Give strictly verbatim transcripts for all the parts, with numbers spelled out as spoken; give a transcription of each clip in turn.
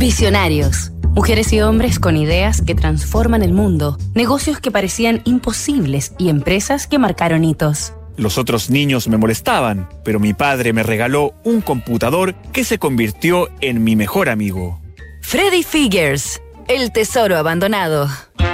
Visionarios. Mujeres y hombres con ideas que transforman el mundo, negocios que parecían imposibles y empresas que marcaron hitos. Los otros niños me molestaban, pero mi padre me regaló un computador que se convirtió en mi mejor amigo. Freddy Figures, el tesoro abandonado.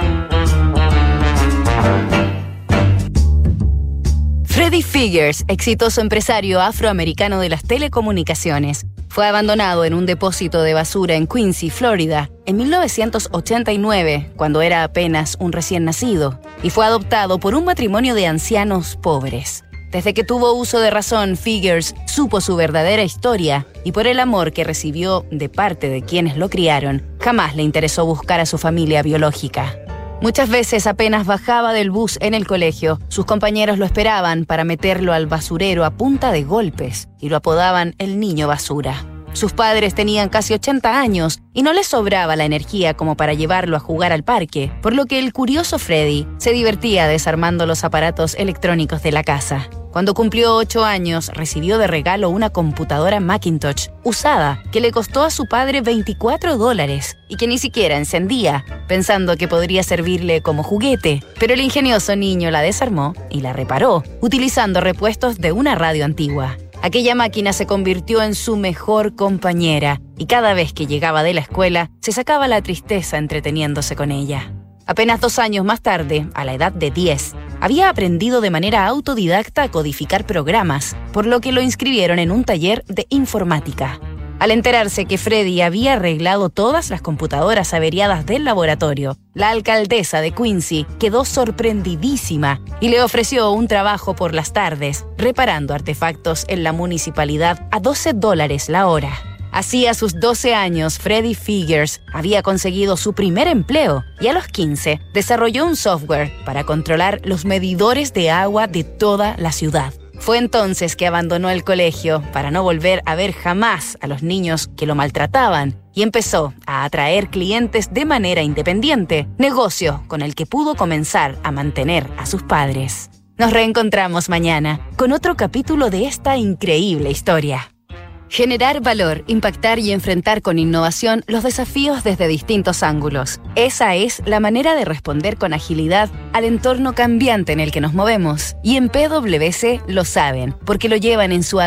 Freddy Figures, exitoso empresario afroamericano de las telecomunicaciones, fue abandonado en un depósito de basura en Quincy, Florida, en mil novecientos ochenta y nueve, cuando era apenas un recién nacido, y fue adoptado por un matrimonio de ancianos pobres. Desde que tuvo uso de razón, Figures supo su verdadera historia y por el amor que recibió de parte de quienes lo criaron, jamás le interesó buscar a su familia biológica. Muchas veces apenas bajaba del bus en el colegio, sus compañeros lo esperaban para meterlo al basurero a punta de golpes y lo apodaban el niño basura. Sus padres tenían casi ochenta años y no les sobraba la energía como para llevarlo a jugar al parque, por lo que el curioso Freddy se divertía desarmando los aparatos electrónicos de la casa. Cuando cumplió ocho años, recibió de regalo una computadora Macintosh usada que le costó a su padre veinticuatro dólares y que ni siquiera encendía, pensando que podría servirle como juguete. Pero el ingenioso niño la desarmó y la reparó, utilizando repuestos de una radio antigua. Aquella máquina se convirtió en su mejor compañera y cada vez que llegaba de la escuela se sacaba la tristeza entreteniéndose con ella. Apenas dos años más tarde, a la edad de diez, había aprendido de manera autodidacta a codificar programas, por lo que lo inscribieron en un taller de informática. Al enterarse que Freddy había arreglado todas las computadoras averiadas del laboratorio, la alcaldesa de Quincy quedó sorprendidísima y le ofreció un trabajo por las tardes, reparando artefactos en la municipalidad a doce dólares la hora. Así, a sus doce años, Freddy Figures había conseguido su primer empleo y a los quince desarrolló un software para controlar los medidores de agua de toda la ciudad. Fue entonces que abandonó el colegio para no volver a ver jamás a los niños que lo maltrataban y empezó a atraer clientes de manera independiente, negocio con el que pudo comenzar a mantener a sus padres. Nos reencontramos mañana con otro capítulo de esta increíble historia. Generar valor, impactar y enfrentar con innovación los desafíos desde distintos ángulos. Esa es la manera de responder con agilidad al entorno cambiante en el que nos movemos. Y en P W C lo saben, porque lo llevan en su